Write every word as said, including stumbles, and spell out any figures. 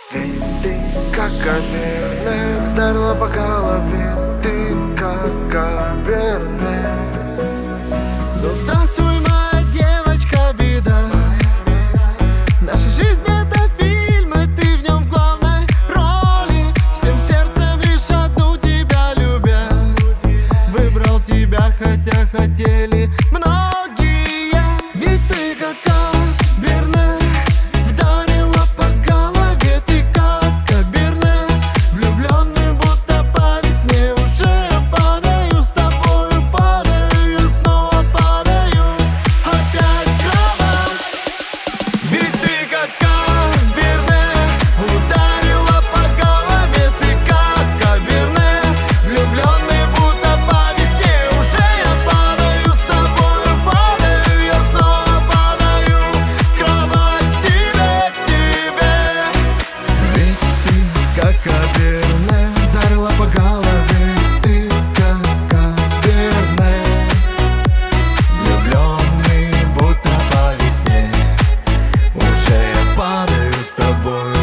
Ведь ты как каберне, вдарила по голове. Ты как каберне. Ну здравствуй, моя девочка, беда. Наша жизнь это фильм, и ты в нем в главной роли. Всем сердцем лишь одну тебя любя. Выбрал тебя, хотя хотели многие. Ведь ты как каберне, вдарила по голове. Ты как каберне, влюбленный будто по весне. Уже я падаю с тобою, падаю, я снова падаю. Опять в кровать. Ведь ты как каберне, ударила по голове. Ты как каберне, влюбленный будто по весне. Уже я падаю с тобою, падаю, я снова падаю в кровать к тебе, к тебе. Ведь ты как каберне, ударила по голове. Ты как каберне, влюбленный будто по весне. Уже я падаю с тобой.